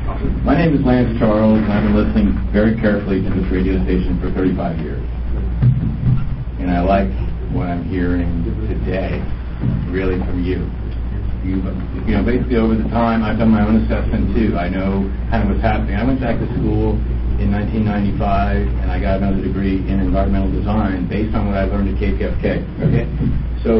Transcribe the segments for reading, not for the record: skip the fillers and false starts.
My name is Lance Charles, and I've been listening very carefully to this radio station for 35 years. And I like what I'm hearing today, really from you. Basically over the time, I've done my own assessment too. I know kind of what's happening. I went back to school in 1995, and I got another degree in environmental design based on what I learned at KPFK. Okay, so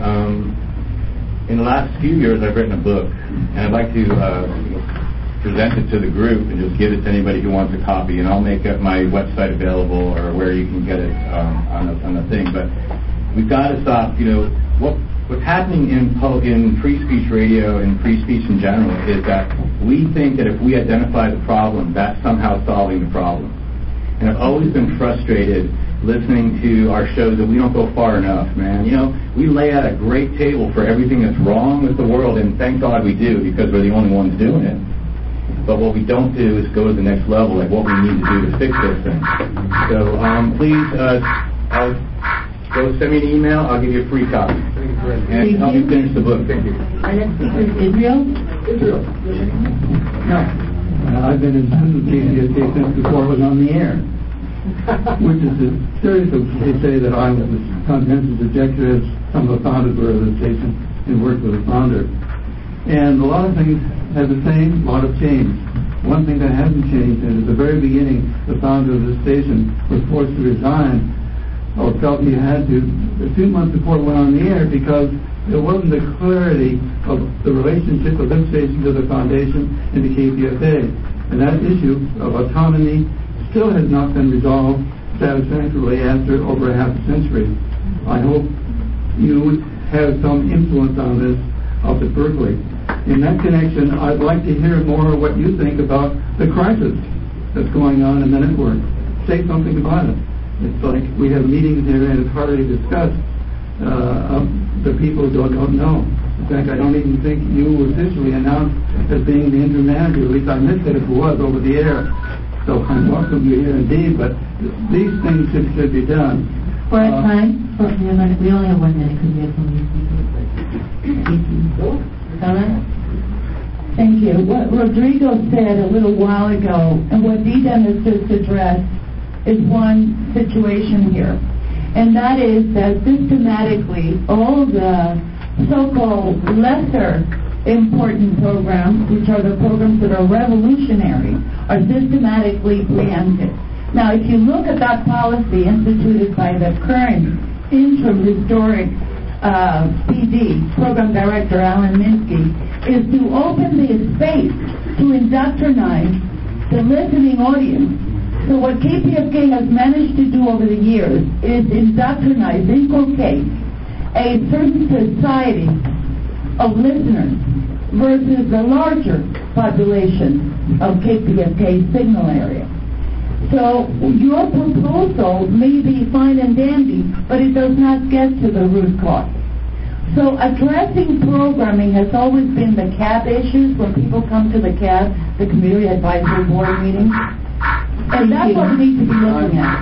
in the last few years, I've written a book, and I'd like to present it to the group and just give it to anybody who wants a copy. And I'll make my website available or where you can get it on the thing. But we've got to stop. What's happening in free speech radio and free speech in general is that we think that if we identify the problem, that's somehow solving the problem. And I've always been frustrated listening to our shows that we don't go far enough, man. We lay out a great table for everything that's wrong with the world, and thank God we do, because we're the only ones doing it. But what we don't do is go to the next level, like what we need to do to fix those things. So please, go send me an email. I'll give you a free copy. And help me finish the book. Thank you. Our next speaker is Israel. No. I've been in business KPFK since before it was on the air, which is a series of, they say that I was a conscientious objector, as some of the founders were of the station and worked with the founder. And a lot of things have the same, a lot of change. One thing that hasn't changed is at the very beginning, the founder of the station was forced to resign, or felt he had to, a few months before it went on the air, because there wasn't the clarity of the relationship of this station to the foundation and the KPFA. And that issue of autonomy still has not been resolved satisfactorily after over a half a century. I hope you have some influence on this up at Berkeley. In that connection, I'd like to hear more of what you think about the crisis that's going on in the network. Say something about it. It's like we have meetings here and it's hardly discussed. The people don't know. In fact, I don't even think you were officially announced as being the interim manager. At least I missed it if it was over the air. So I welcome you here indeed, but these things should be done. For a time, we only have 1 minute because we have so many speakers. Thank you. What Rodrigo said a little while ago, and what Dida has just addressed, is one situation here. And that is that systematically all the so-called lesser important programs, which are the programs that are revolutionary, are systematically preempted. Now, if you look at that policy instituted by the current interim historic PD, Program Director Alan Minsky, is to open the space to indoctrinize the listening audience. So what KPFK has managed to do over the years is indoctrinize, inculcate a certain society of listeners versus the larger population of KPFK signal area. So your proposal may be fine and dandy, but it does not get to the root cause. So addressing programming has always been the CAB issues when people come to the CAB, the Community Advisory Board meetings. And that's what we need to be looking at.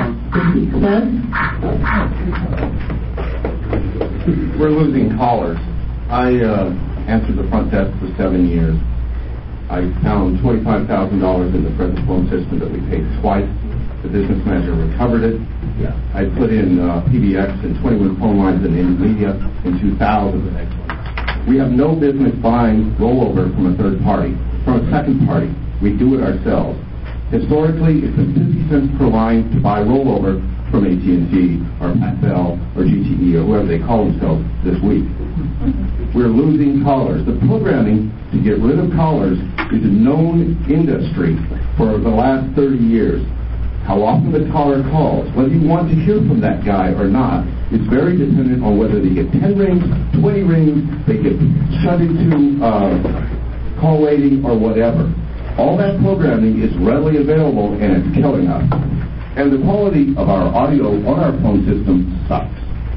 We're losing callers. I answered the front desk for 7 years. I found $25,000 in the present phone system that we paid twice. The business manager recovered it. I put in PBX and 21 phone lines in media in 2000. We have no business buying rollover from a third party, from a second party. We do it ourselves. Historically, it's been 50 cents per line to buy rollover from AT&T or Bell or GTE or whoever they call themselves this week. We're losing callers. The programming to get rid of callers is a known industry for the last 30 years. How often the caller calls, whether you want to hear from that guy or not, is very dependent on whether they get 10 rings, 20 rings, they get shut into call waiting or whatever. All that programming is readily available and it's killing us. And the quality of our audio on our phone system sucks.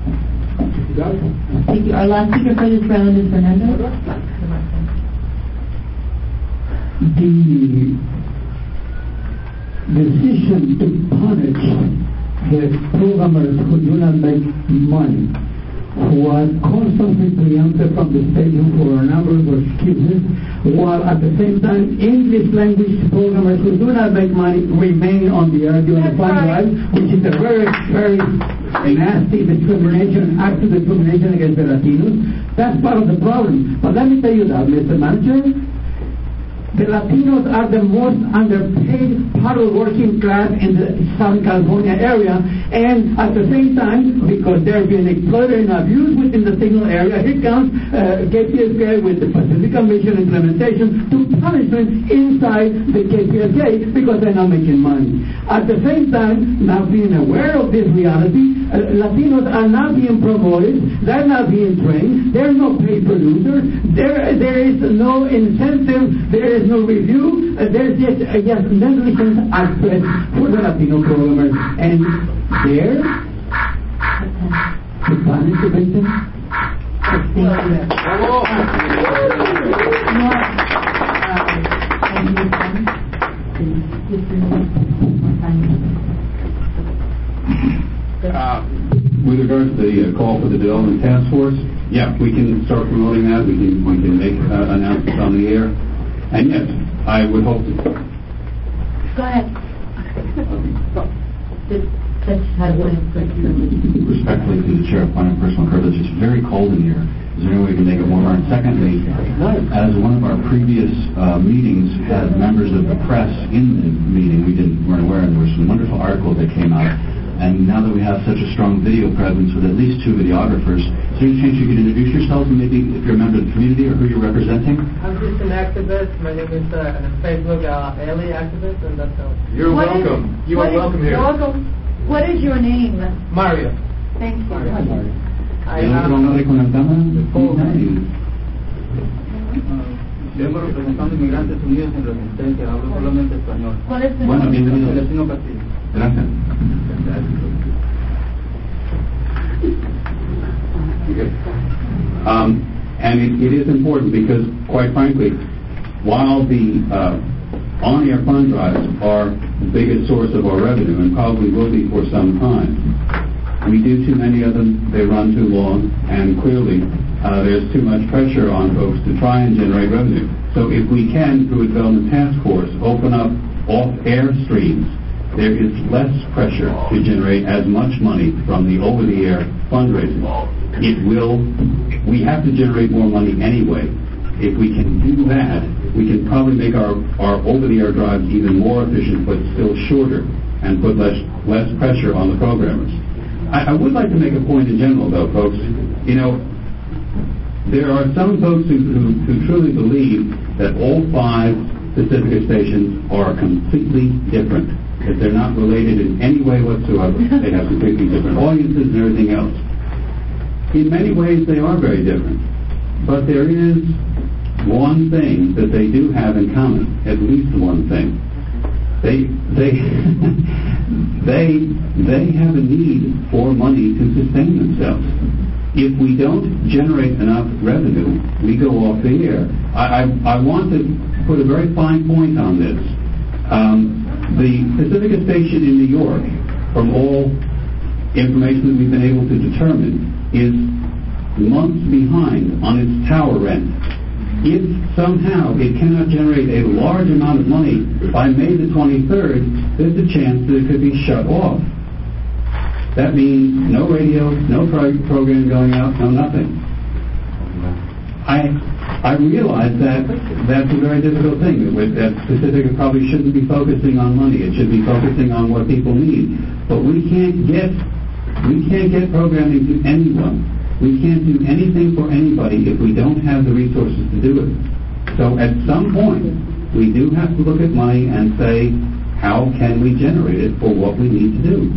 Thank you. Our last speaker for this round is Fernando. The decision to punish the programmers who do not make money who was constantly preempted from the stadium for a number of excuses, while at the same time English language programmers who do not make money remain on the air during the fund drive, which is a very, very nasty discrimination, active discrimination against the Latinos. That's part of the problem. But let me tell you that, Mr. Manager, the Latinos are the most underpaid part of the working class in the Southern California area, and at the same time, because they're being exploited and abused within the signal area, here comes KPSK with the Pacific Mission implementation to punishment inside the KPSK because they're not making money. At the same time, now being aware of this reality, Latinos are not being promoted, they're not being trained, there are no paid producers, there is no incentive, there is no review, there's just negligence aspect for the Latino programmers, and there to punish the victim. With regard to the call for the development task force, yeah, we can start promoting that. We can make announcements on the air, and yes, I would hope to. Go ahead. Respectfully to the chair, point of personal privilege, it's very cold in here. Is there any way we can make it warmer? And secondly, as one of our previous meetings had members of the press in the meeting, weren't aware, and there were some wonderful articles that came out. And now that we have such a strong video presence with at least 2 videographers, is there any chance you could introduce yourselves and maybe if you're a member of the community or who you're representing? I'm just an activist. My name is on Facebook, Ali Activist, and that's all. You're welcome. You are welcome here. You're welcome. What is your name? Mario. Thank you. Vengo representando Inmigrantes Unidos en Resistencia, hablo solamente español. ¿Cuál es tu Bueno, nombre? bienvenido. Celestino Castillo. Gracias. And it is important because, quite frankly, while the on-air fund drives are the biggest source of our revenue and probably will be for some time, we do too many of them, they run too long, and clearly there's too much pressure on folks to try and generate revenue. So if we can, through a development task force, open up off-air streams, there is less pressure to generate as much money from the over-the-air fundraising. We have to generate more money anyway. If we can do that, we can probably make our over-the-air drives even more efficient, but still shorter, and put less pressure on the programmers. I would like to make a point in general, though, folks. You know, there are some folks who truly believe that all 5 Pacifica stations are completely different, that they're not related in any way whatsoever. They have completely different audiences and everything else. In many ways, they are very different. But there is one thing that they do have in common, at least one thing. They have a need for money to sustain themselves. If we don't generate enough revenue, we go off the air. I want to put a very fine point on this. The Pacifica station in New York, from all information that we've been able to determine, is months behind on its tower rent. If somehow it cannot generate a large amount of money by May the 23rd, there's a chance that it could be shut off. That means no radio, no program going out, no nothing. I realize that that's a very difficult thing. That Pacifica probably shouldn't be focusing on money. It should be focusing on what people need. But we can't get programming to anyone. We can't do anything for anybody if we don't have the resources to do it. So at some point, we do have to look at money and say, how can we generate it for what we need to do?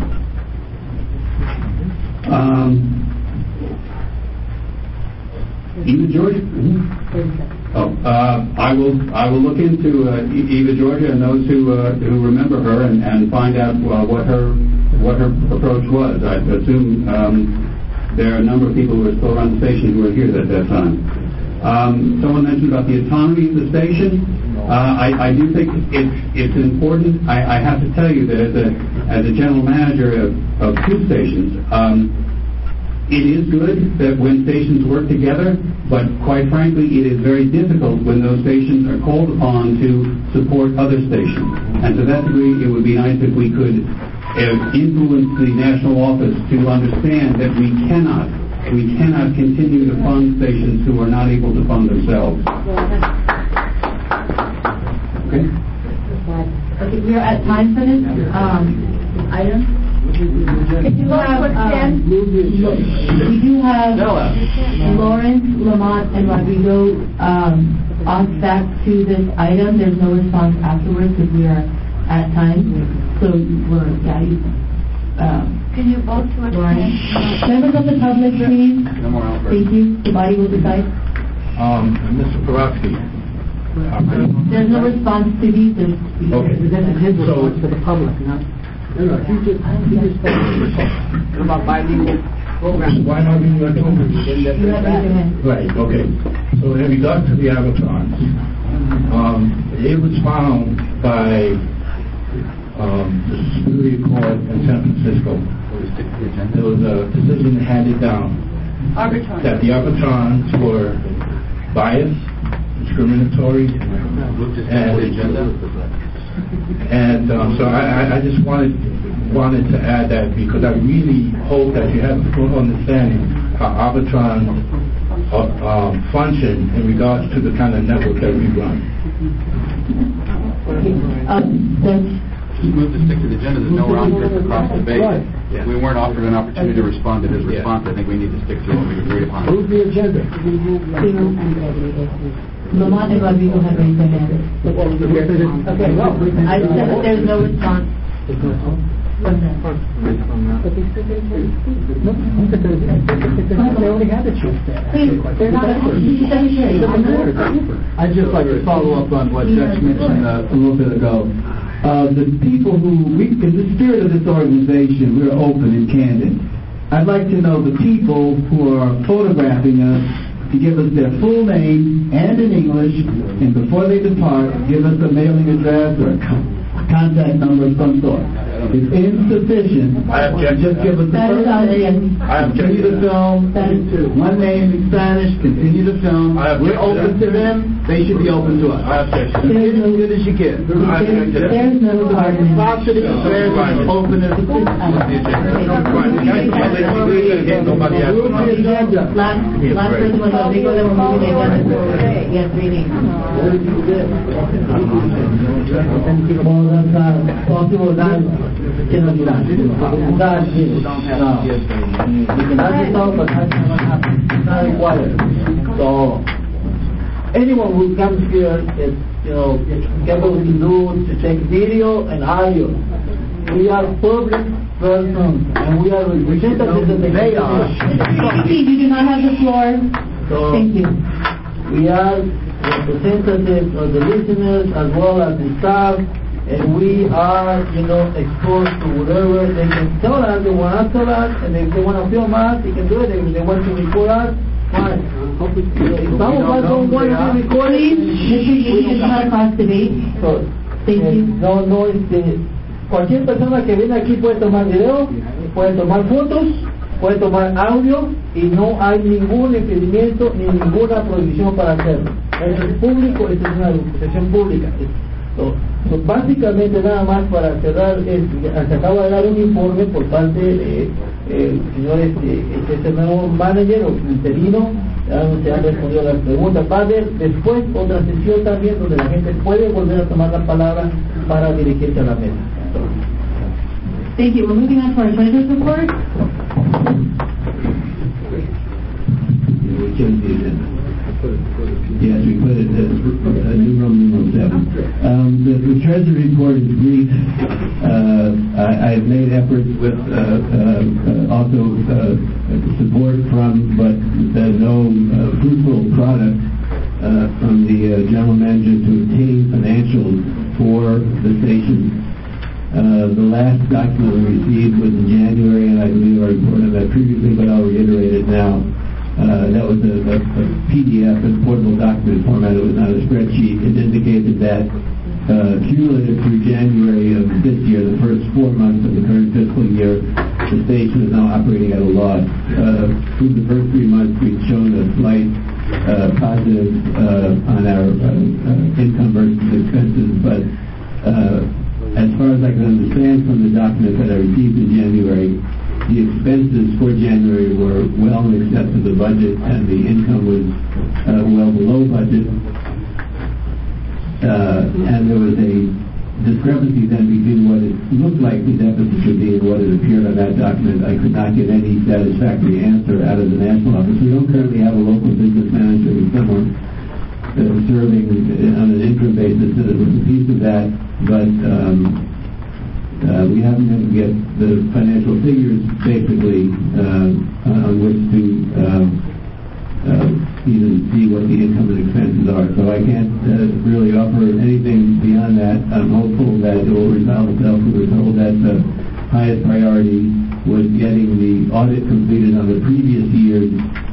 Eva Georgia? I will look into Eva Georgia and those who remember her and find out what her approach was. I assume there are a number of people who are still around the station who were here at that time. Someone mentioned about the autonomy of the station. I do think it's important. I have to tell you that as a general manager of 2 stations, it is good that when stations work together, but quite frankly, it is very difficult when those stations are called upon to support other stations. And to that degree, it would be nice if we could influence the national office to understand that we cannot continue to fund stations who are not able to fund themselves. Okay? Okay, we are at time for this item. If you have, we do have Lawrence, Lamont, and Rodrigo on back to this item. There's no response afterwards because we are at time. So we're, can you vote to extend? Members of the public, please. No more outbursts. Thank you. The body will decide. Mr. Porofsky. There's no response to these. Okay. So, For the public, not. No, he just about bilingual programs. why not in your tone? You have raised your hand. Right, okay. So in regard to the Avatrons, it was found by the Superior Court in San Francisco. There was a decision handed down that the Avatrons were biased, discriminatory, and so I just wanted to add that because I really hope that you have a full understanding how Avatrons function in regards to the kind of network that we run. Just move to stick to the agenda. There's no round trip across the bay. Right. We weren't offered an opportunity to respond to his response. I think we need to stick to what we agreed upon. Move the agenda. Lamont and Rodrigo have raised their hands. Okay, well. I said that there's no response from them. They only had a chance there. They're not I'd just like to follow up on what Judge mentioned a little bit ago. The people who, in the spirit of this organization, we're open and candid. I'd like to know the people who are photographing us to give us their full name and in English, and before they depart, give us a mailing address or a contact number of some sort. It's insufficient. I object. Just give us the That is first our name, object. I object continue to to that. film, That is true. one name in Spanish, continue to film. I object We're to open that. to them, they should be open to us. I object to Get that. as good as you can. I object to that. There's no argument. Property, fair, and open as Nobody else. Move the agenda. Last person was Rodrigo, then we're moving the agenda forward. Yes, reading. So, anyone who comes here is, capable to do, to take video and audio. We are public persons, and we are representatives of the Please, you do not have the floor. So, Thank you. we are representatives of the listeners as well as the staff, and we are, exposed to whatever they can tell us. They want to tell us, and if they want to film us, they can do it. If they want to record us, fine. If some of us don't want to be recorded, Mr. Yee, this is not a cross debate. so, Thank you. cualquier persona que viene aquí puede tomar video, puede tomar fotos, puede tomar audio, y no hay ningún impedimento ni ninguna prohibición para hacerlo. Eso es público, eso es una sesión pública. Básicamente, nada más para cerrar, se acaba de dar un informe por parte de señores, este nuevo manager o interino. Se han respondido las preguntas. Va a haber después otra sesión también donde la gente puede volver a tomar la palabra para dirigirse a la mesa. Thank you. We're moving on to our treasurer's report. Yes, we put it as new room 7. The Treasury report is brief. I have made efforts with also support from, but no fruitful product from the general manager to obtain financials for the station. The last document we received was in January, and I believe I reported that previously, but I'll reiterate it now. That was a PDF, a portable document format. It was not a spreadsheet. It indicated that cumulative through January of this year, the first 4 months of the current fiscal year, the station is now operating at a loss. Through the first 3 months, we've shown a slight positive on our income versus expenses, but as far as I can understand from the document that I received in January, the expenses for January were well in excess of the budget, and the income was well below budget. And there was a discrepancy then between what it looked like the deficit should be and what it appeared on that document. I could not get any satisfactory answer out of the national office. We don't currently have a local business manager with someone serving on an interim basis, and it was a piece of that, but we haven't been able to get the financial figures basically on which to even see what the income and expenses are. So I can't really offer anything beyond that. I'm hopeful that it will resolve itself. We were told that the highest priority was getting the audit completed on the previous year's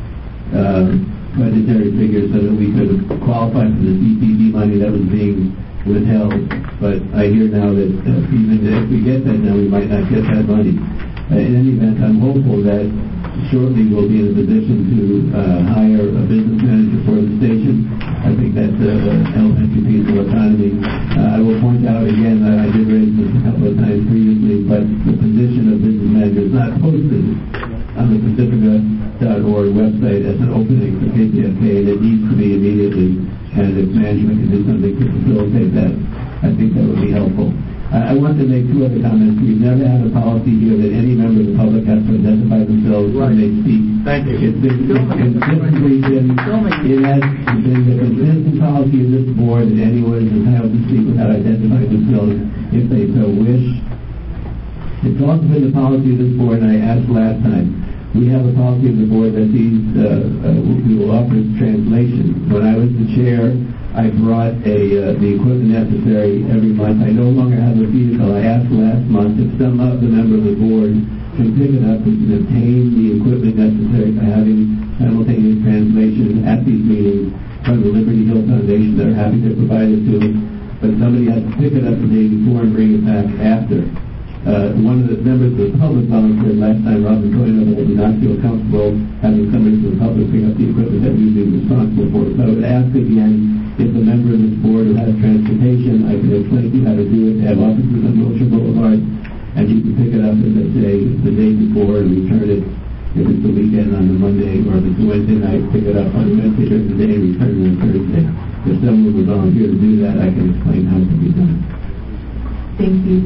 budgetary figures so that we could qualify for the CPD money that was being withheld. But I hear now that even if we get that now, we might not get that money. In any event, I'm hopeful that shortly we'll be in a position to hire a business manager for the station. I think that's an elementary piece of autonomy. I will point out again, I did raise this a couple of times previously, but the position of business manager is not posted on the Pacifica.org website as an opening for KPFK, and it needs to be immediately. And if management can do something to facilitate that, I think that would be helpful. I want to make 2 other comments. We've never had a policy here that any member of the public has to identify themselves when they speak. Thank you. It's consistently been, it has been the consistent policy of this board that anyone is entitled to speak without identifying themselves if they so wish. It's also been the policy of this board, and I asked last time, we have a policy of the board that we will offer translation. When I was the chair, I brought the equipment necessary every month. I no longer have a vehicle. I asked last month if some of the member of the board can pick it up and can obtain the equipment necessary for having simultaneous translation at these meetings from the Liberty Hill Foundation. They're happy to provide it to us, but somebody has to pick it up the day before and bring it back after. One of the members of the public volunteered last time, Robin Coyne, that I did not feel comfortable having somebody from the public pick up the equipment that we'd be responsible for. So I would ask again, if a member of this board who has transportation, I can explain to you how to do it. They have offices on Wilshire Boulevard, and you can pick it up in the day before and return it. If it's the weekend on the Monday, or if it's a Wednesday night, pick it up on Wednesday during the day and return it on Thursday. If someone would volunteer to do that, I can explain how it can be done. Thank you.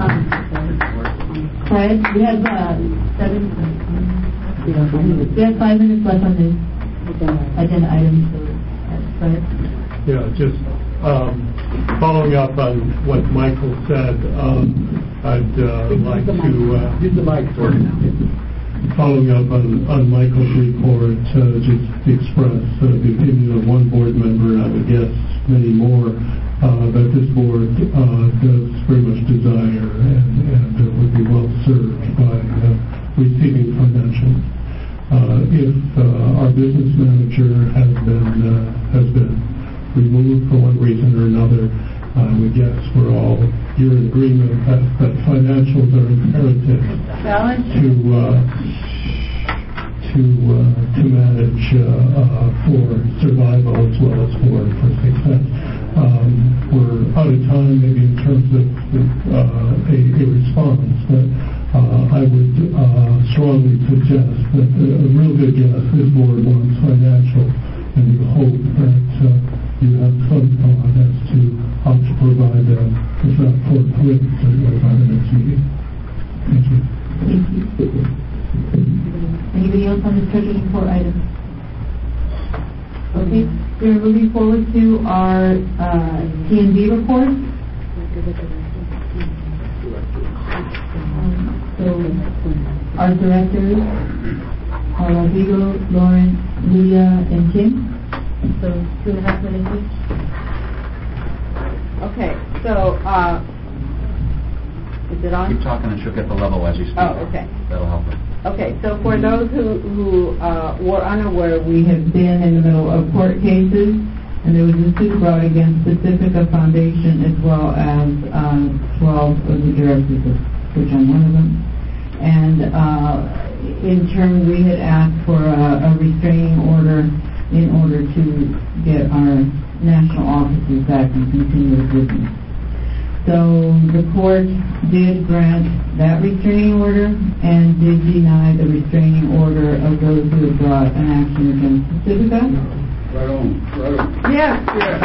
Fred, we have 5 minutes left on this agenda item. Fred? Yeah, just following up on what Michael said, I'd like to Use the mic. following up on Michael's report, just express the opinion of one board member, and I would guess many more, that this board does very much desire and would be well served by receiving financials. If our business manager has been removed for one reason or another, I would guess you're in agreement that financials are imperative to manage for survival as well as for success. We're out of time maybe in terms of a response, but I would strongly suggest that a real good guess, this board wants financial, and we hope that you have some thought as to how to provide them, if not forthwith, certainly by the next meeting. Thank you. Thank you. Anybody else on this treasury report item? Okay, we're moving forward to our T&D report. So our directors are Rodrigo, Lauren, Leah, and Tim. So 2.5 minutes each. Okay, so is it on? Keep talking and she'll get the level as you speak. Oh, okay. That'll help her. Okay, so for those who were unaware, We have been in the middle of court cases, and there was a suit brought against Pacifica Foundation as well as 12 of the directors, which I'm one of them. And in turn, we had asked for a restraining order in order to get our national offices back in continuous business. So the court did grant that restraining order and did deny the restraining order of those who had brought an action against Pacifica. Right on. Yeah.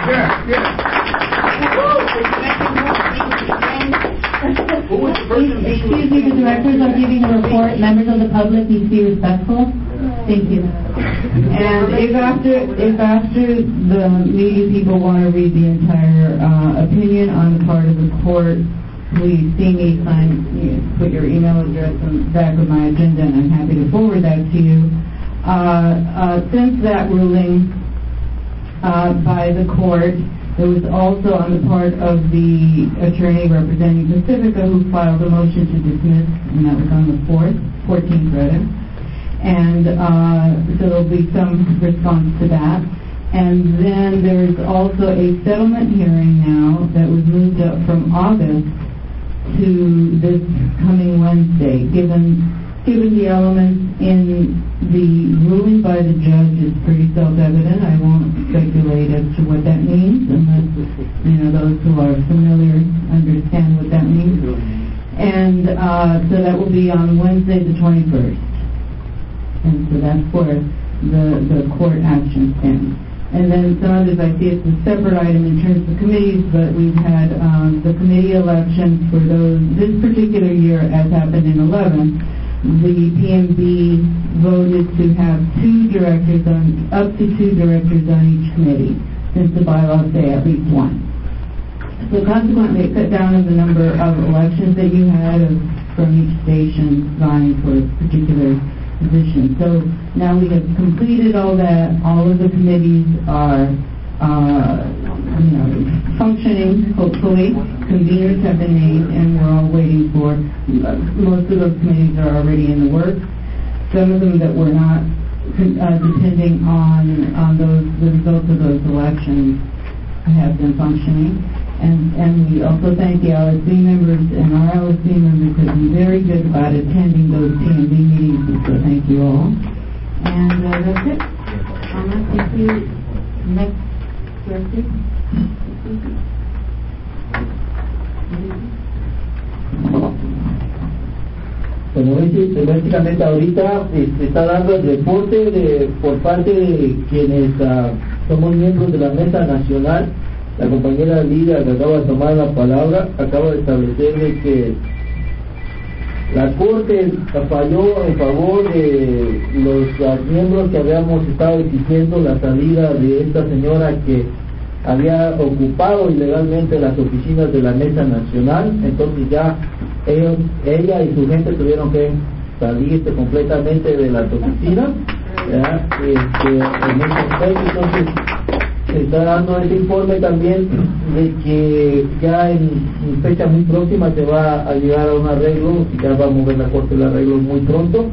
Excuse me, the directors are giving a report. Members of the public need to be respectful. Thank you. And if after the media people want to read the entire opinion on the part of the court, please see me, put your email address on the back of my agenda, and I'm happy to forward that to you. Since that ruling by the court, there was also on the part of the attorney representing Pacifica who filed a motion to dismiss, and that was on the 14th rather. And so there'll be some response to that. And then there's also a settlement hearing now that was moved up from August to this coming Wednesday. Given the elements in the ruling by the judge is pretty self-evident. I won't speculate as to what that means unless those who are familiar understand what that means. And so that will be on Wednesday the 21st. And so that's where the court action stands. And then some others, I see it's a separate item in terms of committees, but we've had the committee elections for this particular year, as happened in 11. The PMB voted to have up to two directors on each committee, since the bylaws say at least one. So consequently, it cut down on the number of elections that you had from each station vying for a particular position. So now we have completed all that. All of the committees are functioning, hopefully. Conveners have been made, and we're all waiting for. Most of those committees are already in the works. Some of them that were not, depending on the results of those elections, have been functioning. And we also thank the LSC members, and our LSC members have been very good about attending those PMB meetings, so thank you all. And that's it. Thank you. Next, director. Bueno, básicamente ahorita se está dando el reporte por parte de quienes somos miembros de la Mesa Nacional. La compañera Lidia, que acaba de tomar la palabra, acaba de establecer de que la Corte falló en favor de los miembros que habíamos estado exigiendo la salida de esta señora que había ocupado ilegalmente las oficinas de la Mesa Nacional. Entonces ya ella y su gente tuvieron que salirse completamente de las oficinas, en ese aspecto. Entonces se está dando este informe también de que ya en fecha muy próxima se va a llegar a un arreglo, ya va a mover la Corte el arreglo muy pronto.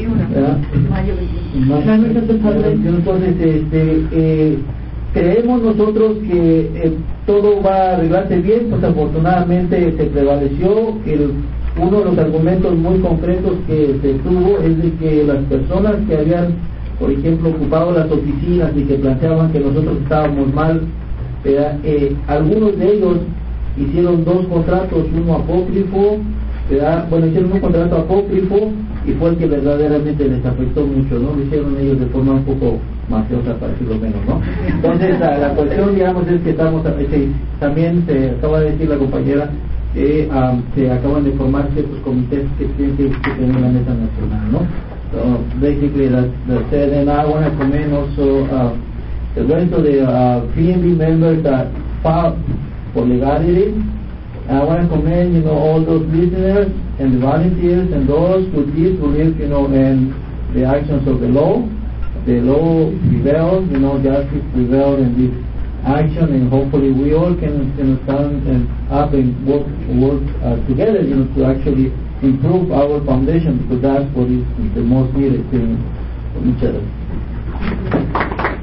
Entonces creemos nosotros que todo va a arreglarse bien. Pues afortunadamente se prevaleció uno de los argumentos muy concretos que se tuvo es de que las personas que habían, por ejemplo, ocupado las oficinas y que planteaban que nosotros estábamos mal, algunos de ellos hicieron dos contratos, uno apócrifo, hicieron un contrato apócrifo y fue el que verdaderamente les afectó mucho, ¿no? Lo hicieron ellos de forma un poco mafiosa, para decirlo menos, ¿no? Entonces, la cuestión, digamos, es que también se acaba de decir la compañera que se acaban de formar ciertos comités que tienen que tener la Mesa Nacional, ¿no? So basically, the and I want to commend also the rest of the PMB members that fought for legality. I want to commend, all those listeners and the volunteers and those who did believe, in the actions of the law. The law prevailed, justice prevailed in this action, and hopefully we all can stand up and work together, to actually improve our foundation, because that's what is the most needed thing from each other.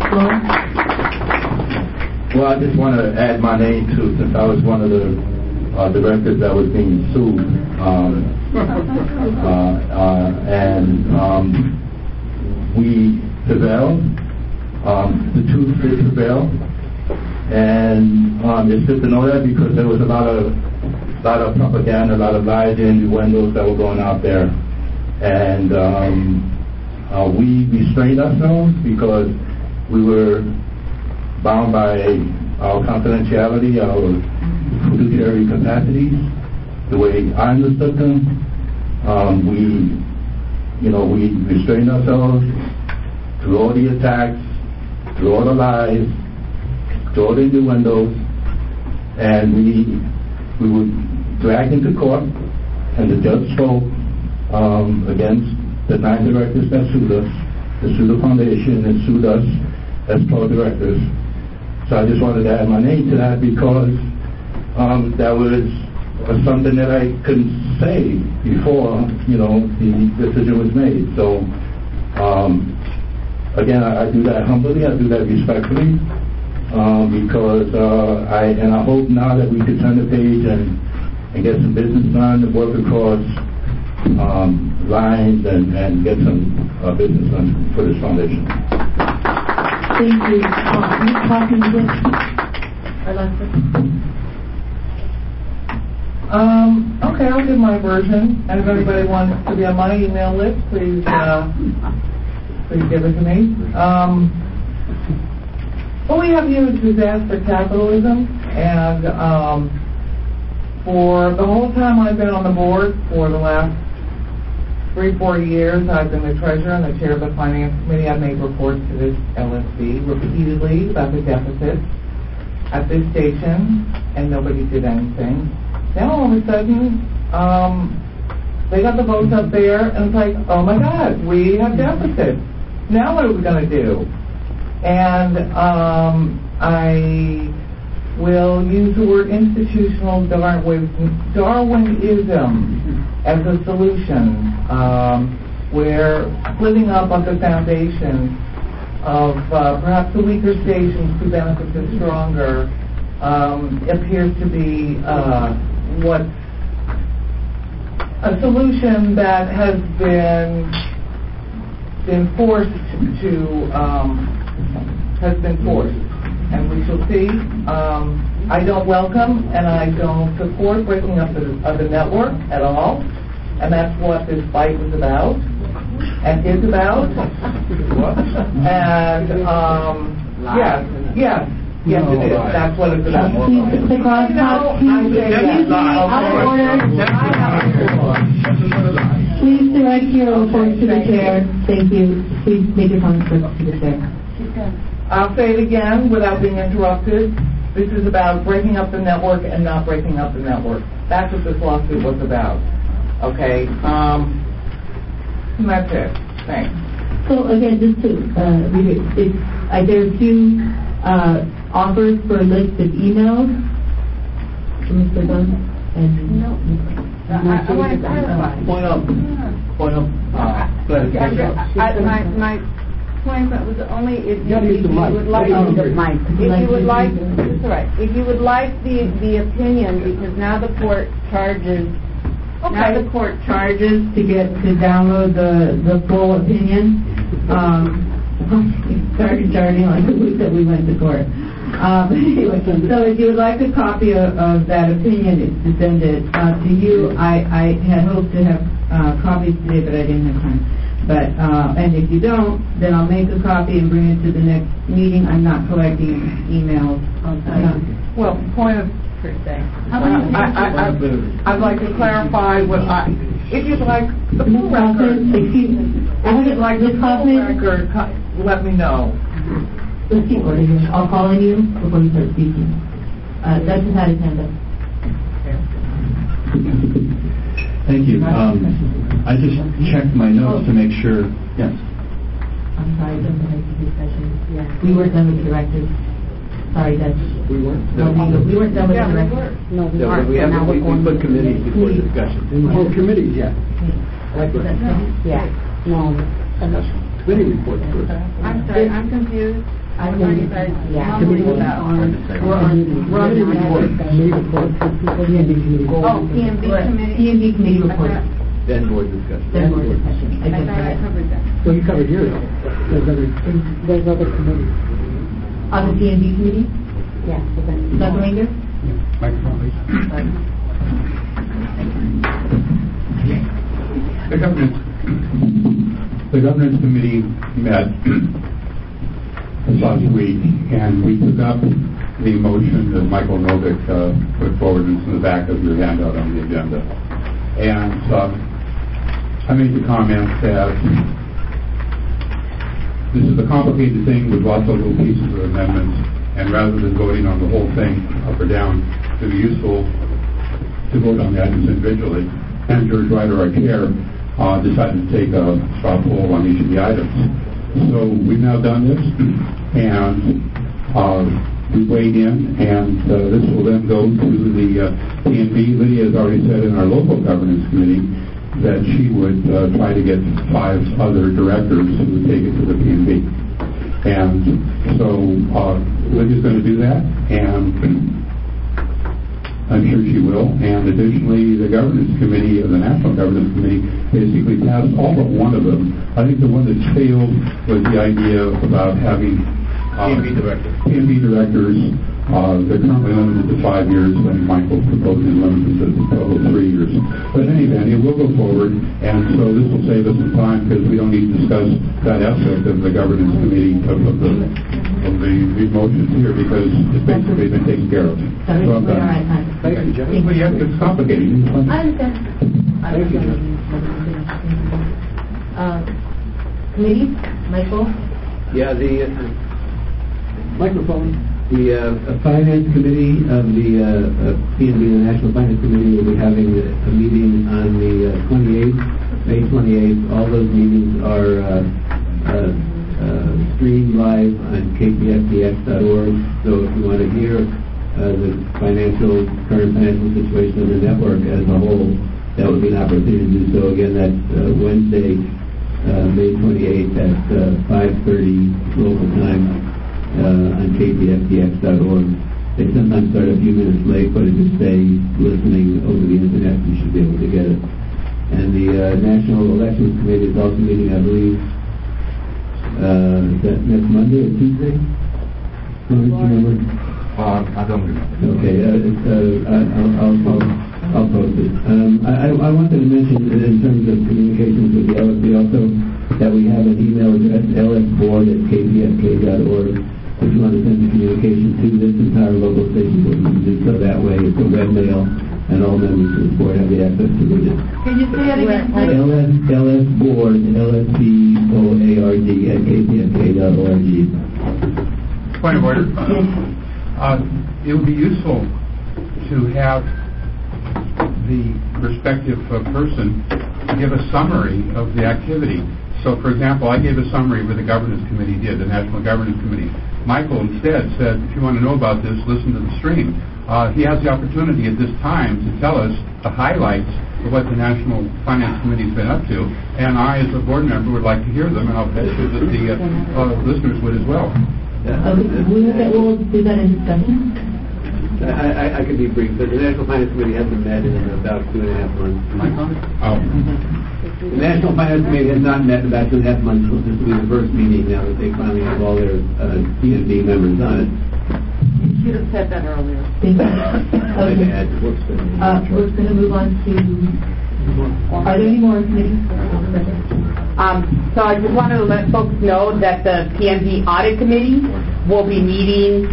Well, I just want to add my name too, since I was one of the directors that was being sued, we prevailed. The truth did prevail, and it's good to know that because there was a lot of propaganda, a lot of lies, innuendos that were going out there, and we restrained ourselves because we were bound by our confidentiality, our fiduciary capacities, the way I understood them. We restrained ourselves through all the attacks, through all the lies, through all the innuendos, and we were dragged into court, and the judge spoke against the 9 directors that sued us, that sued the foundation and sued us as co-directors. So I just wanted to add my name to that because that was something that I couldn't say before, the decision was made. So, again, I do that humbly, I do that respectfully, because I hope now that we can turn the page and get some business done and work across lines and get some business done for this foundation. Thank you. Ms. Hawkins, okay, I'll give my version. And if anybody wants to be on my email list, please give it to me. What we have here is disaster capitalism, and for the whole time I've been on the board, for the last 3-4 years, I've been the treasurer and the chair of the finance committee. I've made reports to this LSB repeatedly about the deficit at this station, and nobody did anything. Then all of a sudden, they got the votes up there, and it's like, oh my God, we have deficit. Now what are we going to do? And I will use the word institutional Darwinism as a solution, where splitting up of the foundation of perhaps the weaker stations to benefit the stronger appears to be what's a solution that has been forced, and we shall see. I don't welcome and I don't support breaking up of the network at all, and that's what this fight was about and is about. And yes, it is. That's what it's about. Please direct your reports to the chair. Thank you. Please make your comments to the chair. I'll say it again without being interrupted. This is about breaking up the network and not breaking up the network. That's what this lawsuit was about. Okay? And that's it. Thanks. So again, just to read it, there are 2 offers for a list of emails from Mr. Dunn and No. I want to clarify. Point up. My point was only if you would like if you would like the opinion, because now the court charges. Okay. Now the court charges to download the full opinion. Started charging on the week that we went to court. Anyway, so if you would like a copy of that opinion, it's to send it to you. I had hoped to have copies today, but I didn't have time. But and if you don't, then I'll make a copy and bring it to the next meeting. I'm not collecting emails. Well, point of per se. I'd like to clarify if you'd like the full record. Excuse me. If you'd like the full record, let me know. Let's keep order here. I'll call on you before you start speaking. That's just how to stand up. Thank you. I just checked my notes to make sure. Yes. I'm sorry, don't have to discussion. Yeah. We weren't done with the directors. Sorry, Dutch. We weren't? No, we weren't done with the directors. No, we aren't. We put committees before discussion. Oh, committees, yeah. Yeah. No. Committee reports first. I'm sorry, I'm confused. I think yeah. We're on committee report. Oh, PMB committee. PMB committee report. Then board discussion. Then board discussion. I thought I covered that. Well, you covered yours. There's other committees. On the PMB committee? Yeah. Dr. Ranger? Microphone, please. The governance committee met this last week, and we took up the motion that Michael Novick put forward. It's in the back of your handout on the agenda. And I made the comment that this is a complicated thing with lots of little pieces of amendments, and rather than voting on the whole thing up or down, it would be useful to vote on the items individually. And George Ryder, our chair, decided to take a straw poll on each of the items. So we've now done this, and we weighed in, and this will then go to the PNB. Lydia has already said in our local governance committee that she would try to get 5 other directors who would take it to the PNB. And so Lydia's going to do that, and I'm sure she will. And additionally, the governance committee, the National Governance Committee, basically passed all but one of them. I think the one that failed was the idea about having PNB directors. They're currently limited to 5 years, and Michael's proposing limited to a total of 3 years. But in any event, it will go forward, and so this will save us some time because we don't need to discuss that aspect of the governance committee of the motions here because it's basically been taken care of. So I'm done. Thank you, Jenny. Well, yeah, it's complicated. I understand. Thank you, Jenny. Committee, Michael? Yeah, the microphone. The Finance Committee of the PNB, the National Finance Committee, will be having a meeting on the 28th, May 28th. All those meetings are streamed live on kpftx.org. So if you want to hear the current financial situation of the network as a whole, that would be an opportunity to do so. Again, that's Wednesday, May 28th at 5:30 local time. On kpftx.org. They sometimes start a few minutes late, but if you stay listening over the internet, you should be able to get it. And the National Elections Committee is also meeting, I believe, is that next Monday or Tuesday? Do you remember? I don't remember. Okay, I'll post it. I wanted to mention in terms of communications with the LSB also that we have an email address, lsboard@kpfk.org. If you want to send the communication to this entire local station, you can do so that way. It's a web mail, and all members of the board have the access to read it. Can you say it again, please? lsboard, LSBOARD @kpfk.org. Point of order. It would be useful to have the respective person give a summary of the activity. So, for example, I gave a summary of what the Governance Committee did, the National Governance Committee. Michael instead said, if you want to know about this, listen to the stream. He has the opportunity at this time to tell us the highlights of what the National Finance Committee has been up to, and I, as a board member, would like to hear them, and I'll bet you that the listeners would as well. We'll do that in discussion. I can be brief, but the National Finance Committee hasn't met in about 2.5 months. The National Finance Committee has not met in about 2.5 months. This will be the first meeting now that they finally have all their PNB members on it. You should have said that earlier. Thank you. Okay. We're going to move on to... Are there any more committees? So I just wanted to let folks know that the PNB Audit Committee will be meeting...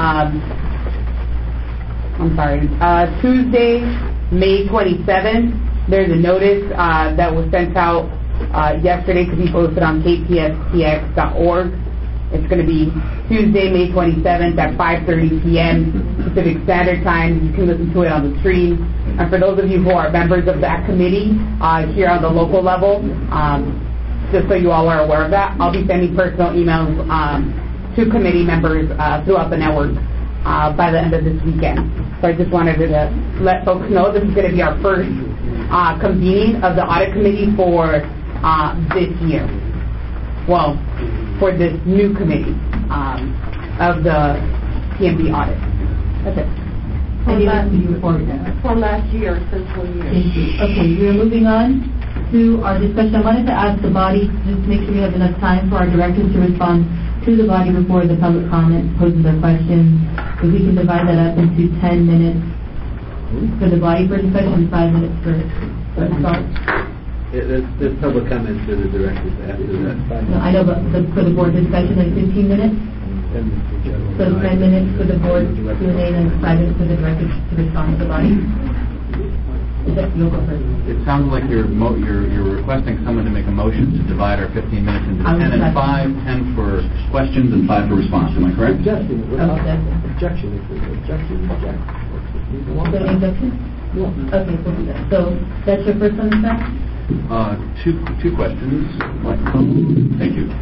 Tuesday, May 27th. There's a notice that was sent out yesterday to be posted on kpftx.org. It's going to be Tuesday, May 27th at 5:30 p.m. Pacific Standard Time. You can listen to it on the stream. And for those of you who are members of that committee here on the local level, just so you all are aware of that, I'll be sending personal emails to committee members throughout the network by the end of this weekend. So I just wanted to let folks know this is going to be our first convening of the audit committee for this year. Well, for this new committee. of the PMB audit. That's it. For last year, fiscal year. Thank you. Okay, we are moving on to our discussion. I wanted to ask the body, just to make sure we have enough time for our directors to respond to the body before the public comment poses their questions. If we can divide that up into 10 minutes for the body for discussion and 5 minutes for start. There's public comments for the directors after that. No, I know, but for the board discussion, like 15 minutes? So 10 minutes for the board Q&A and 5 minutes for the directors to respond to the body? You'll go first. It sounds like you're requesting someone to make a motion to divide our 15 minutes into 10 and 5, 10 for questions and 5 for response. Am I correct? Objection. Objection. Objection. Any objection? No. Okay, we'll do that. So that's your first one, sir? Two questions. Microphone. Thank you.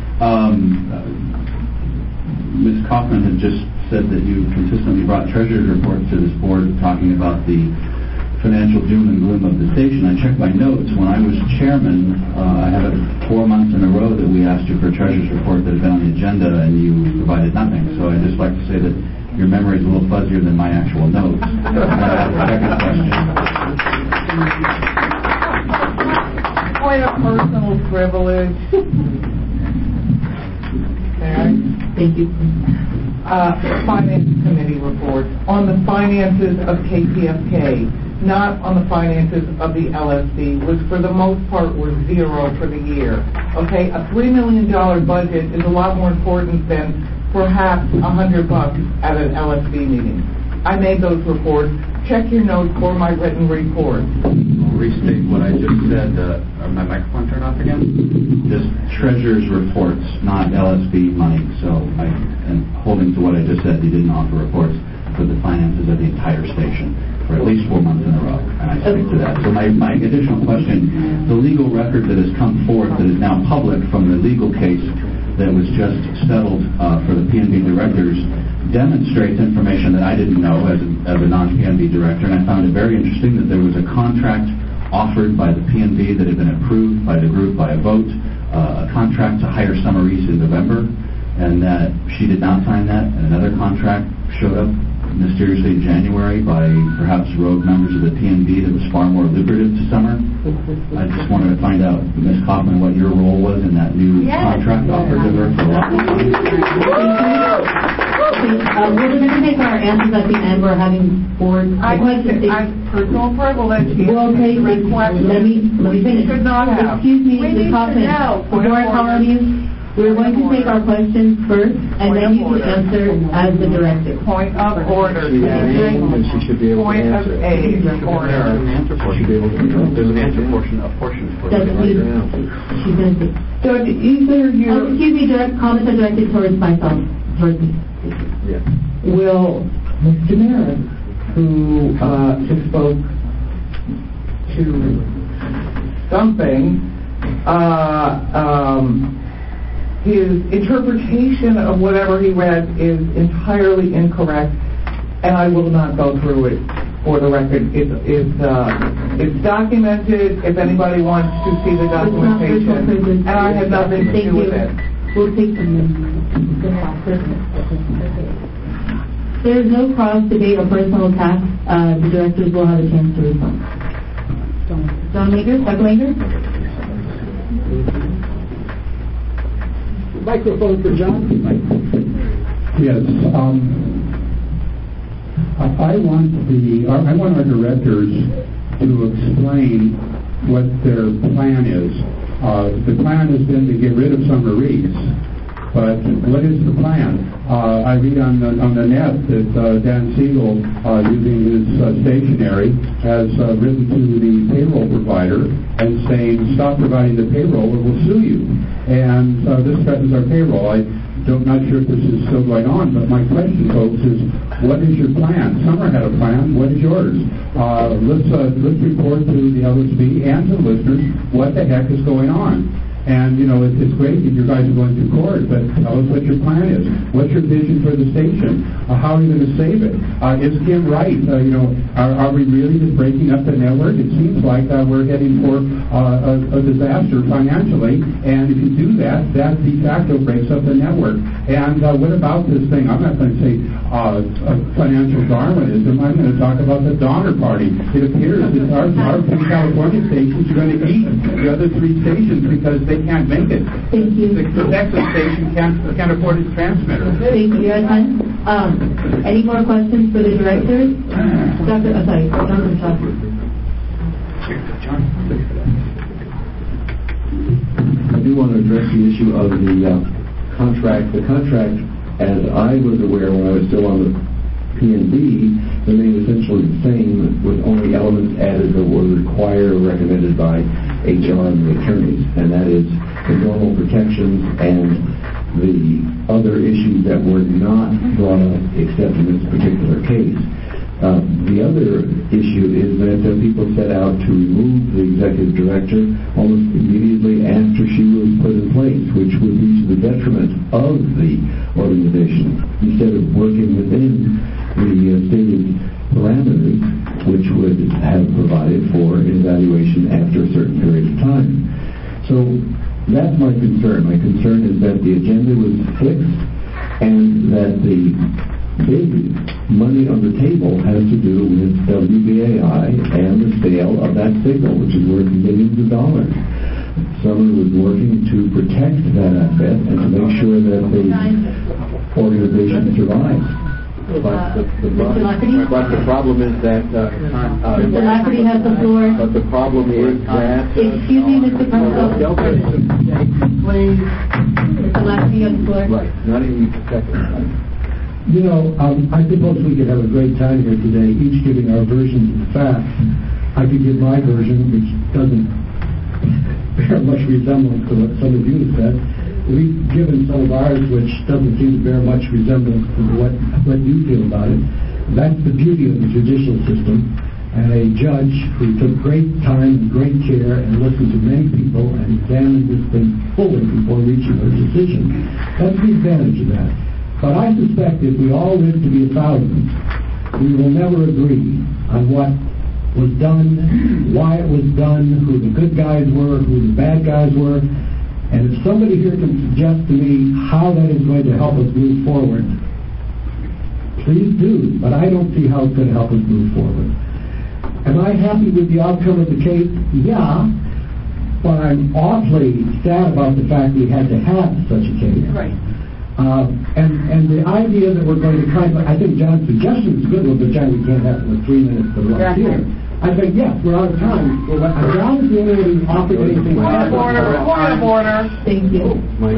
Ms. Kaufman had just said that you consistently brought treasurer's reports to this board talking about the financial doom and gloom of the station. I checked my notes. When I was chairman, I had it 4 months in a row that we asked you for a treasurer's report that had been on the agenda, and you provided nothing. So I'd just like to say that your memory is a little fuzzier than my actual notes. Second question. Quite a personal privilege. Thank you. Finance Committee report on the finances of KPFK, not on the finances of the LSC, which for the most part were zero for the year. Okay, a $3 million budget is a lot more important than perhaps $100 at an LSC meeting. I made those reports. Check your notes for my written report. I'll restate what I just said. My microphone turned off again? Just treasurer's reports, not LSB money. So and holding to what I just said, you didn't offer reports for the finances of the entire station for at least 4 months in a row. And I speak to that. So my additional question, the legal record that has come forth that is now public from the legal case that was just settled for the PNB directors demonstrates information that I didn't know as a non-PNB director, and I found it very interesting that there was a contract offered by the PNB that had been approved by the group by a vote, a contract to hire Summer Reese in November, and that she did not sign that, and another contract showed up mysteriously in January by perhaps rogue members of the PNB that was far more lucrative to Summer. I just wanted to find out, Ms. Kaufman, what your role was in that new contract offered to her for a lot of money. We're going to take our answers at the end. We're having board. I'm personal privilege. Well, okay, let me finish. Should not have. Excuse me, Ms. Kaufman. Before I call on you, we're going to take our questions first, and then you can answer as the director. Point of order. She should be able to answer. Point of order. There's an answer portion, a portion for She's going to say. So either your... excuse me, comments are directed towards myself, towards me. Yeah. Will Mr. Merritt, who just spoke to something, his interpretation of whatever he read is entirely incorrect, and I will not go through it for the record. It's documented if anybody wants to see the documentation, and I had nothing to do with it. We'll take some minutes. There is no cross debate or personal attack. The directors will have a chance to respond. John Langer, Dr. Langer. Microphone for John. Yes. I want our directors to explain what their plan is. The plan has been to get rid of Summer Reese, but what is the plan? I read on the net that Dan Siegel, using his stationery, has written to the payroll provider and saying, stop providing the payroll or we'll sue you. And this threatens our payroll. I'm not sure if this is still going on, but my question, folks, is what is your plan? Summer had a plan. What is yours? Let's report to the LSB and to the listeners what the heck is going on. And, it's great that you guys are going to court, but tell us what your plan is. What's your vision for the station? How are you going to save it? Is Kim right? Are we really just breaking up the network? It seems like we're heading for a disaster financially, and if you do that, that de facto breaks up the network. And what about this thing? I'm not going to say financial Darwinism. I'm going to talk about the Donner Party. It appears that our three California stations are going to eat the other three stations because they can't make it. Thank you. The Texas station can't afford its transmitter. Thank you. You're out of time. Any more questions for the directors? Dr. Shaw. I do want to address the issue of the contract. The contract, as I was aware when I was still on the PNB, remained essentially the same, with only elements added that were required or recommended by HR and the attorneys, and that is the normal protections and the other issues that were not brought up except in this particular case. The other issue is that people set out to remove the executive director almost immediately after she was put in place, which would be to the detriment of the organization, instead of working within the stated parameters, which would have provided for an evaluation after a certain period of time. So that's my concern. My concern is that the agenda was fixed and that the big money on the table has to do with WBAI and the sale of that signal, which is worth millions of dollars. Someone was working to protect that asset and to make sure that the organization survives. But the problem is that Mr. Lafferty has the floor. But the problem is that excuse me, Mr. President. Please. Mr. Lafferty has the floor. Right. Not even a second. I suppose we could have a great time here today, each giving our versions of the facts. I could give my version, which doesn't bear much resemblance to what some of you have said. We've given some of ours, which doesn't seem to bear much resemblance to what you feel about it. That's the beauty of the judicial system, and a judge who took great time and great care and listened to many people and examined this thing fully before reaching a decision. That's the advantage of that. But I suspect if we all live to be 1,000, we will never agree on what was done, why it was done, who the good guys were, who the bad guys were. And if somebody here can suggest to me how that is going to help us move forward, please do. But I don't see how it's going to help us move forward. Am I happy with the outcome of the case? Yeah. But I'm awfully sad about the fact we had to have such a case. Right. And the idea that we're going to try, I think John's suggestion is a good one, but John, we can't have it in 3 minutes to run here. I think, yes, we're out of time. John is the only one who offered anything. Point of order. Thank you.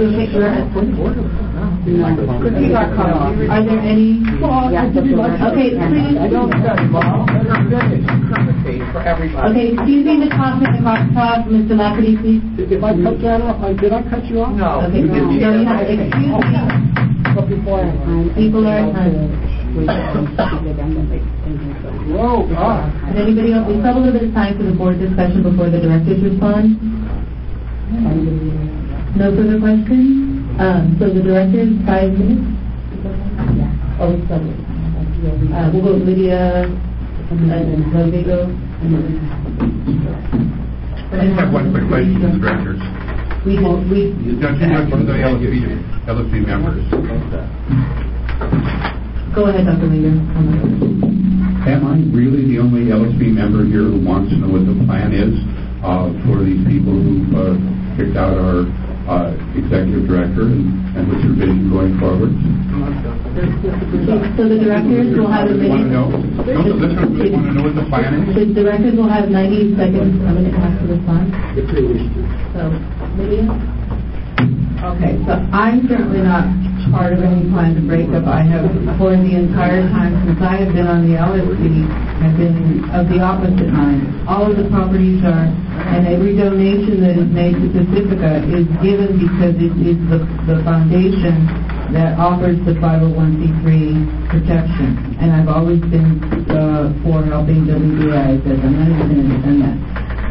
Are there any? Okay, please. Okay, excuse me, Ms. Hoffman, Mr. Lafferty, please. If I cut that off, did I cut you off? No. Okay, no, you have to excuse me. People are Whoa, Does anybody else? We still have a little bit of time for the board discussion before the directors respond. No further questions? So the directors, 5 minutes? Oh, sorry. We'll go with Lydia and Rodrigo. I just have one quick question to the directors. Don't you mention the LFC members? Go ahead, Dr. Linger. Am I really the only LSP member here who wants to know what the plan is for these people who picked out our executive director and what's their vision going forward? So the directors will have a minute. Don't the listeners really want to know what the plan is? The directors will have 90 seconds, a minute and a half to respond. So, Lydia? Okay, so I'm certainly not part of any plan to break up. I have, for the entire time since I have been on the LSC, have been of the opposite mind. All of the properties are, and every donation that is made to Pacifica is given because it is the foundation that offers the 501c3 protection. And I've always been for helping WBI, as I'm not even going to defend that.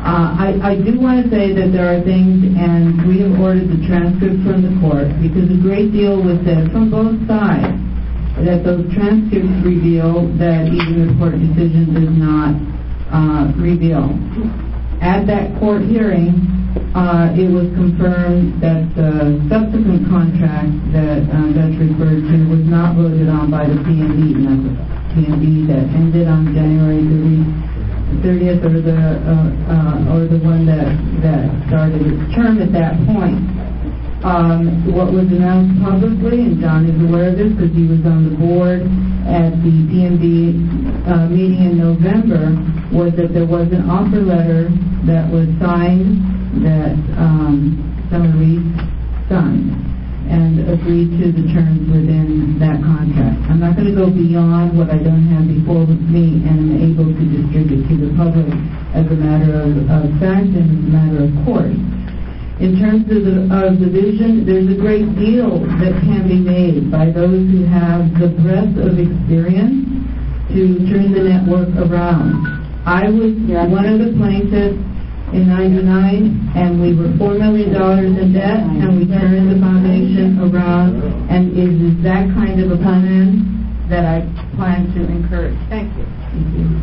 I do want to say that there are things, and we have ordered the transcript from the court, because a great deal was said from both sides, that those transcripts reveal that even the court decision does not reveal. At that court hearing, it was confirmed that the subsequent contract that's referred to was not voted on by the PNB, and that's the PNB that ended on January 30th, or the one that started its term at that point. What was announced publicly, and John is aware of this because he was on the board at the PNB meeting in November, was that there was an offer letter that was signed, that Summer Reed signed and agreed to the terms within that contract. I'm not going to go beyond what I don't have before me and am able to distribute to the public as a matter of fact and as a matter of course. In terms of the vision, there's a great deal that can be made by those who have the breadth of experience to turn the network around. I was one of the plaintiffs in 99, and we were $4 million in debt, and we turned the foundation around, and it is that kind of a plan that I plan to encourage. Thank you. Thank you.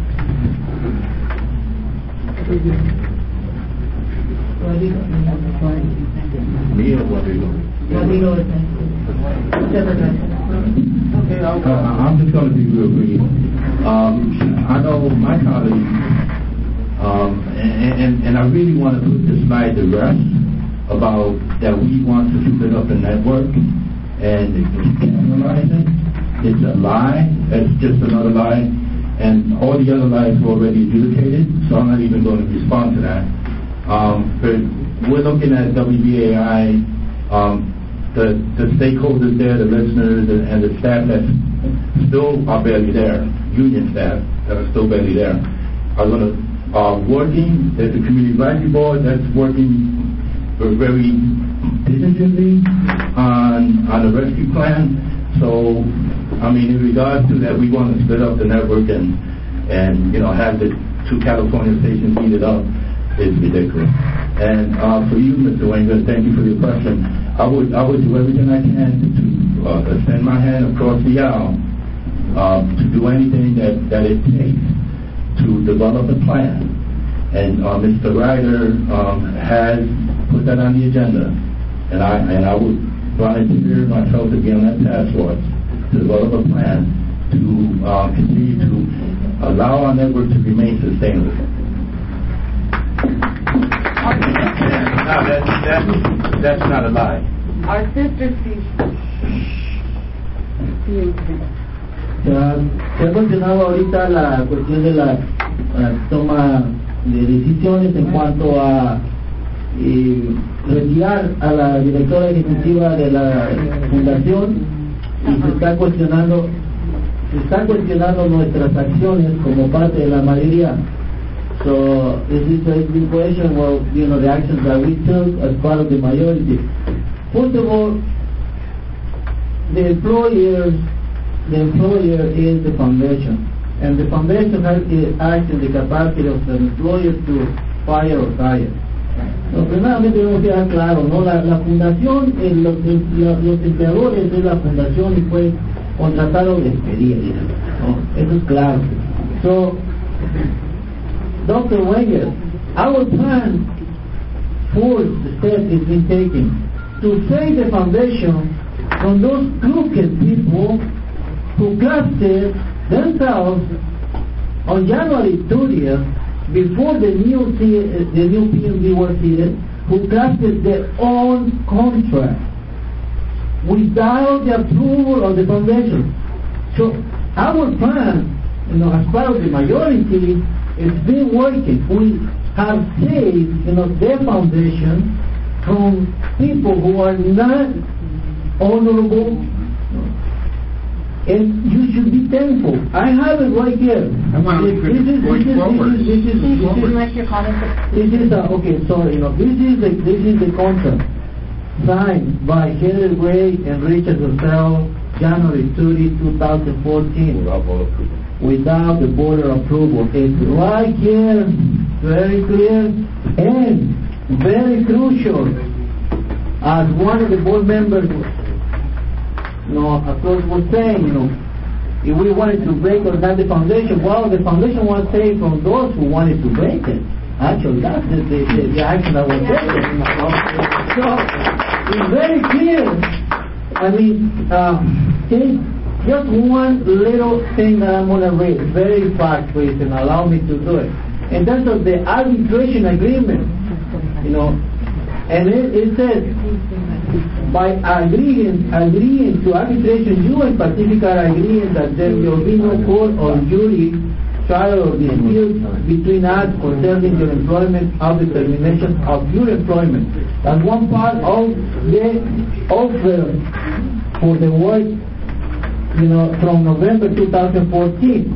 I'm just going to be real brief. I know my colleagues, and I really want to put this slide to rest about that we want to split up the network and analyze it. It's a lie. It's just another lie. And all the other lies were already adjudicated, so I'm not even going to respond to that. But we're looking at WBAI, the stakeholders there, the listeners, and the staff that still are barely there, union staff that are still barely there, are going to working. There's a community advisory board that's working very diligently on the rescue plan. So, I mean, in regards to that, we want to split up the network and have the two California stations heated up is ridiculous. And for you, Mr. Wenger, thank you for your question. I would do everything I can to extend my hand across the aisle to do anything that it takes to develop a plan. And Mr. Ryder has put that on the agenda. And I would volunteer myself to be on that task force to develop a plan to continue to allow our network to remain sustainable. No, that's not a lie. Our sister Steve. Se ha mencionado ahorita la cuestión de la toma de decisiones en cuanto a retirar a la directora ejecutiva de la fundación, y se está cuestionando nuestras acciones como parte de la mayoría. So this is a big question, well, the actions that we took as part of the majority. First of all, the employer is the foundation, and the foundation has to act in the capacity of the employer to fire or hire. So, primeramente debemos quedar claro, ¿no? La fundación, los empleadores de la fundación y fue contratado de experiencia, ¿no? Eso es claro. So, Dr. Wenger, our plan for the step is being taken to save the foundation from those crooked people who clustered themselves on January 30th, before the new PNB was seated, who clustered their own contract without the approval of the foundation. So our plan, as part of the majority, is been working. We have saved, their foundation from people who are not honorable, and you should be thankful. I have it right here. This is the contract signed by Henry Gray and Richard Rosell, January 30, 2014, without the board approval. It's right here very clear, and very crucial. As one of the board members, of course, was saying, if we wanted to break or not the foundation, well, the foundation was saved from those who wanted to break it. Actually, that's the action that was taken. So, it's very clear. I mean, just one little thing that I'm going to read, very fast, please, and allow me to do it. In terms of the arbitration agreement, and it says, by agreeing to arbitration, you and Pacific are agreeing that there will be no court or jury trial or dispute between us concerning your employment or the termination of your employment. That's one part of the offer for the work, from November 2015.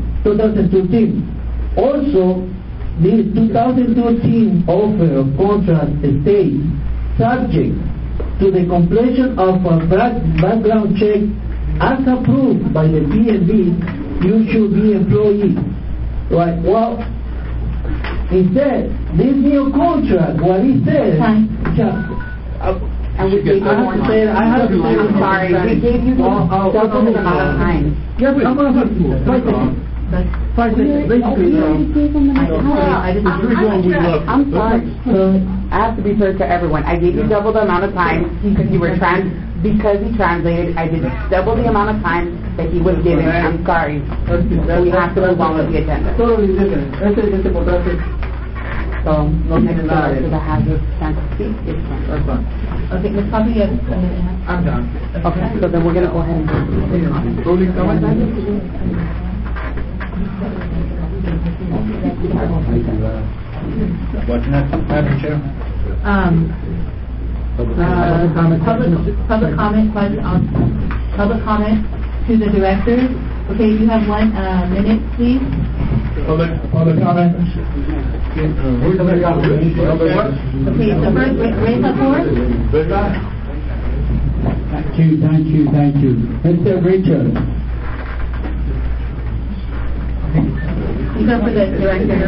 Also, the 2013 offer of contract states, subject to the completion of a background check as approved by the PNB, you should be employee. Right? Well, instead, this new contract, what it says, and we gave you more time. I'm sorry, we gave you double the amount of time. Yes, I'm going to have 5 seconds. Basically, I'm sorry. I have to be fair to everyone. I gave you double the amount of time because he translated. I did double the amount of time that he was given. I'm sorry. We have to move on with the agenda. Totally different. That's important. Next to the hazard chance to speak. That's fine. Okay, Ms. Coffey, you have a minute and a half. I'm done. Okay, so then we're going to go ahead and What's next, Madam Chair? Public comment to the directors. Okay, you have 1 minute, please. Public comment. Okay, so first, Reza Ford. Thank you. Mr. Richard. You go for the director.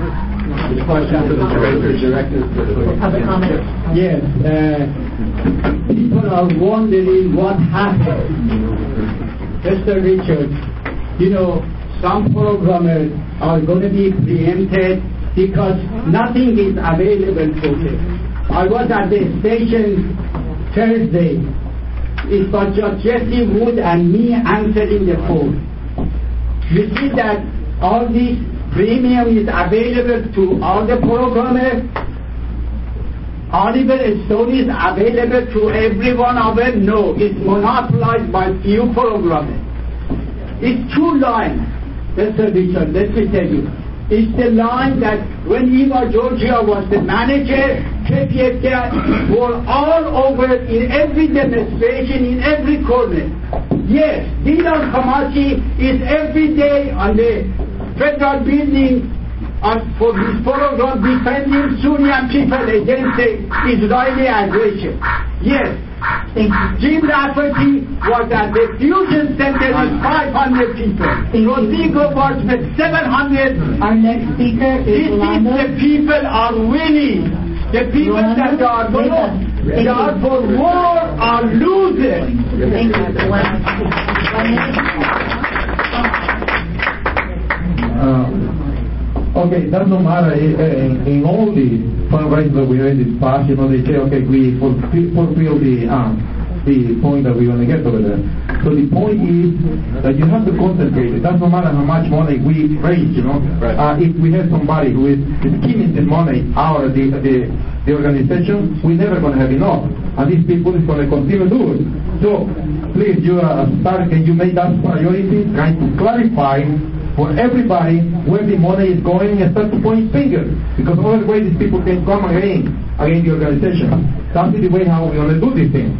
Public comment. Yes, people are wondering what happened. Mr. Richard, some programmers are going to be preempted because nothing is available for them. I was at the station Thursday. It was just Jesse Wood and me answering the phone. You see that all this premium is available to all the programmers. Oliver Stone is available to every one of them. No, it's monopolized by few programmers. It's 2 lines. Mr. Richard, let me tell you. It's the line that when Eva Georgia was the manager, KPFK were all over in every demonstration, in every corner. Yes, Dinar Kamachi is every day on the federal building for this program defending Syrian people against the Israeli aggression. Yes. Thank you. Jim Rafferty was at the fusion center with 500 people. Rodrigo was with 700. Our next speaker is Rolando. The people are winning. The people that are for war are losing. Thank you. Okay, it doesn't matter. In all the fundraisers that we have in this past, they say, okay, we fulfill the point that we want to get over there. So the point is that you have to concentrate. It doesn't matter how much money we raise, Right. If we have somebody who is skimming the money out of the organization, we're never going to have enough. And these people is going to continue to do it. So, please, you can you make that priority, trying to clarify for everybody where the money is going and start to point fingers. Because otherwise these people can come against the organization. That's the way how we're going to do this thing.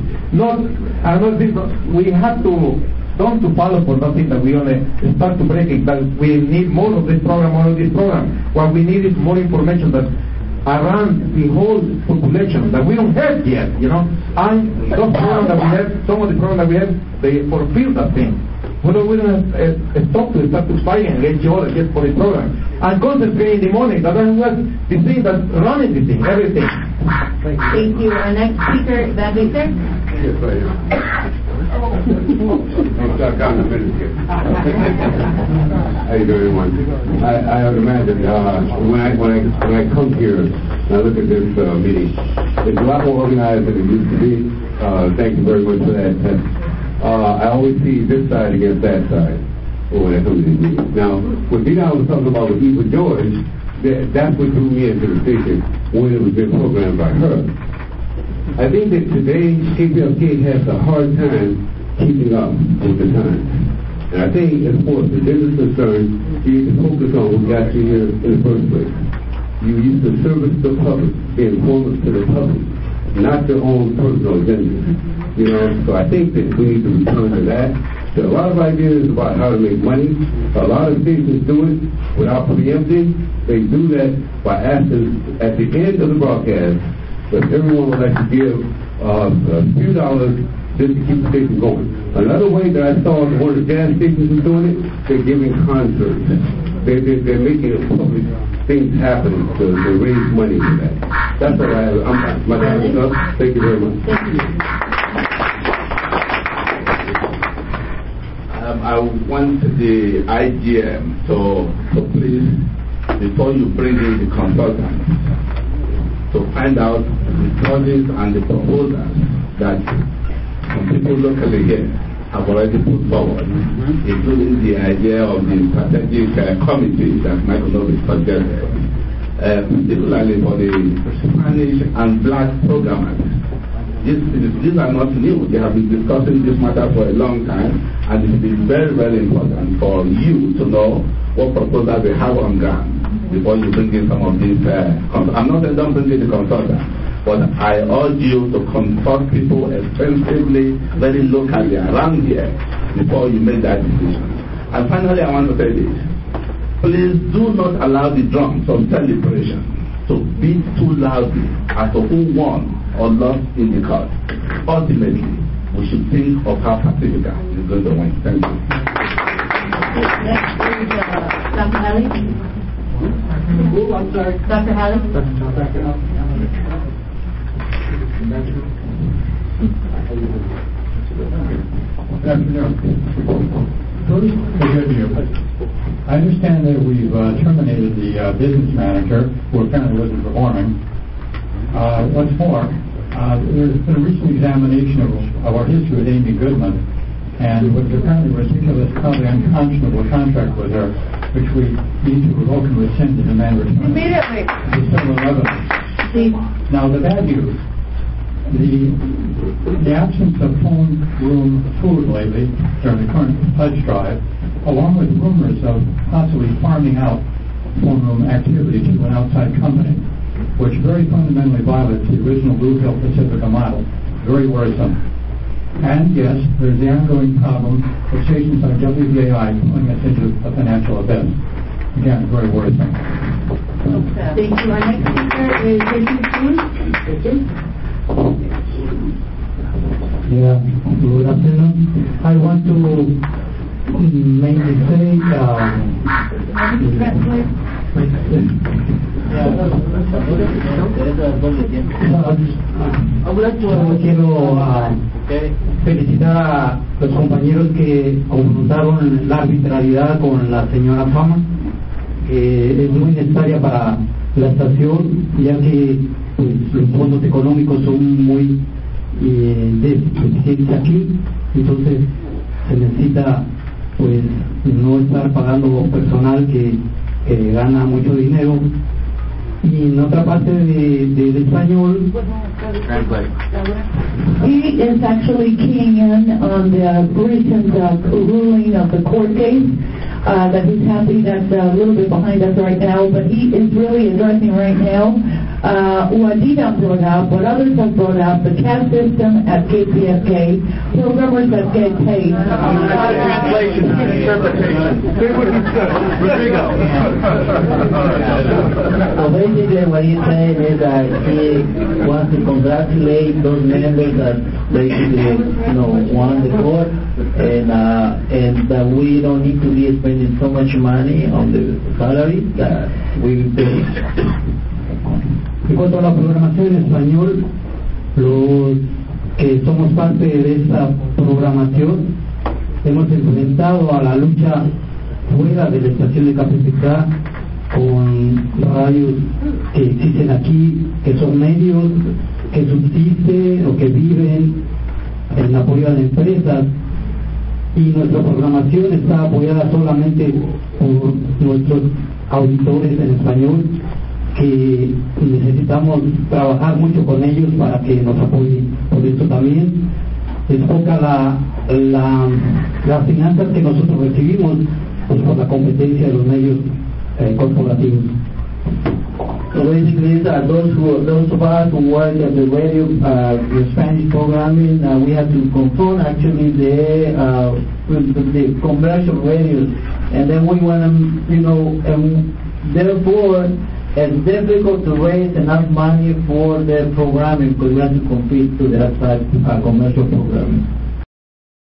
We have to don't to follow for nothing that we only start to break it, that we need more of this program, What we need is more information that around the whole population that we don't have yet, And those programs that we have, some of the programs that we have, they fulfill that thing. We're going to stop spying against each other just for the program. And concentrate in the morning. That was the thing that's running the thing, everything. Thank you. Our next speaker, Van Victor. Yes, right here. How you doing, everyone? I would imagine when I come here and I look at this meeting, it's a lot more organized than it used to be. Thank you very much for that. I always see this side against that side when I come to these meetings. Now, what Dina was talking about with Eva George, that's what drew me into the station when it was being programmed by her. I think that today KPLK has a hard time keeping up with the times. And I think as far as the business concerned, you need to focus on what got you here in the first place. You used to service the public, be informative to the public, not your own personal agenda. You know, so I think that we need to return to that. There are a lot of ideas about how to make money. A lot of stations do it without preempting. They do that by asking at the end of the broadcast that everyone would like to give a few dollars just to keep the station going. Another way that I saw one of the jazz stations is doing it, they're giving concerts. They're making public things happen to raise money for that. That's what I have. My time is up. Thank you very much. Thank you. I want the IGM to please, before you bring in the consultants, to find out the projects and the proposals that some people locally here have already put forward, including the idea of the strategic committee that Michael Noble suggested, particularly for the Spanish and Black programmers. These are not new. They have been discussing this matter for a long time, and it will be very, very important for you to know what proposals they have on ground before you bring in some of these. I'm not saying don't bring in the consultant, but I urge you to consult people extensively, very locally around here before you make that decision. And finally, I want to say this. Please do not allow the drums of celebration to beat too loudly as to who won or lost in the court. Ultimately, we should think of how Pacifica is going to win. Thank you. Next is Dr. Halley. I'm sorry. Dr. Halley. Good afternoon. Good to you. I understand that we've terminated the business manager who apparently wasn't performing. What's more, there's been a recent examination of our history with Amy Goodman, and what is apparently a ridiculous, probably unconscionable contract with her, which we need to revoke and rescind and demand return. Immediately. Several evidence. Now, the bad news. The absence of phone room food lately during the current pledge drive, along with rumors of possibly farming out phone room activity to an outside company, which very fundamentally violates the original Blue Hill Pacifica model. Very worrisome. And yes, there's the ongoing problem of stations like WBAI pulling us into a financial abyss. Again, very worrisome. Thank you. Our next speaker is Richard Cruz. Yeah, good afternoon. I want to mainly say quiero felicitar a los compañeros que confrontaron la arbitrariedad con la señora Fama, que es muy necesaria para la estación, ya que pues, los fondos económicos son muy deficientes aquí, entonces se necesita pues no estar pagando personal que gana mucho dinero. Y en otra parte del español, he is actually keying in on the recent ruling of the court case that he's happy that's a little bit behind us right now, but he is really addressing right now what Dina brought up, what others have brought up, the caste system at KPFK, programmers that get paid. Not a translation, it's an interpretation. Say what he said. Rodrigo. So basically what he's saying is that he wants to congratulate those members that basically, won the court, and that we don't need to be spending so much money on the salaries that we pay. En cuanto a la programación en español, los que somos parte de esta programación hemos enfrentado a la lucha fuera de la estación de KPFK con radios que existen aquí, que son medios que subsisten o que viven en apoyo a las empresas, y nuestra programación está apoyada solamente por nuestros auditores en español, que necesitamos trabajar mucho con ellos para que nos apoyen. Por eso también es poca las finanzas que nosotros recibimos, pues por la competencia de los medios corporativos. So basically, those of us who work at the radio, the Spanish programming, we have to confront actually the commercial radios, and then we want to, and therefore it's difficult to raise enough money for the programming because we have to compete to the outside commercial programming.